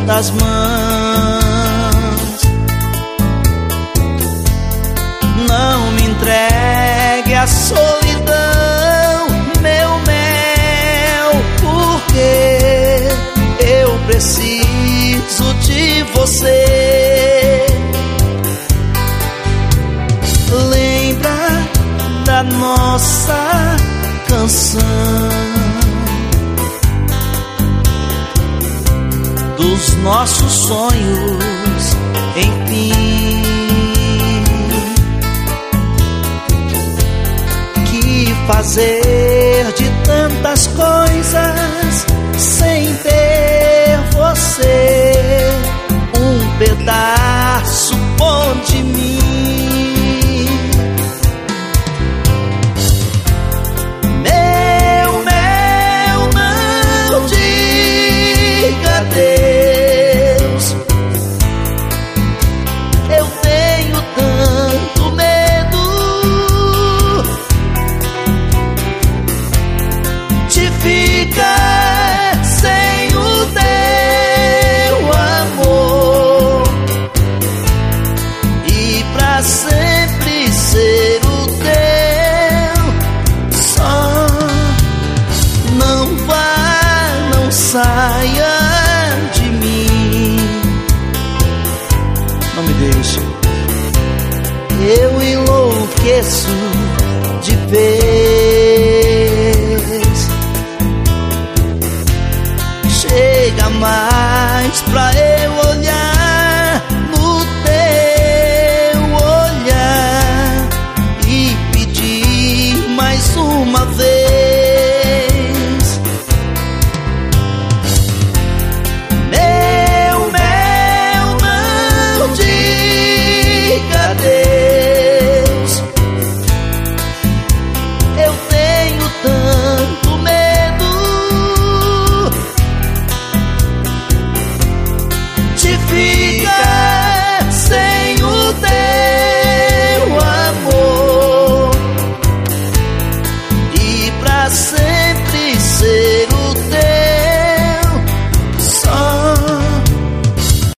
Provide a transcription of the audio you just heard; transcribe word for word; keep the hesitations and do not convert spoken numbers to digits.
das mãos. Não me entregue à solidão, meu mel, porque eu preciso de você. Lembra da nossa canção, dos nossos sonhos, enfim, que fazer de tantas coisas sem ter você, um pedaço bom de mim. Meu mel, não diga adeus, eu tenho tanto medo de ficar sem o teu amor e pra sempre ser o teu só. Não vá, não saia de mim, não me deixe, eu enlouqueço de vez. Chega mais pra eu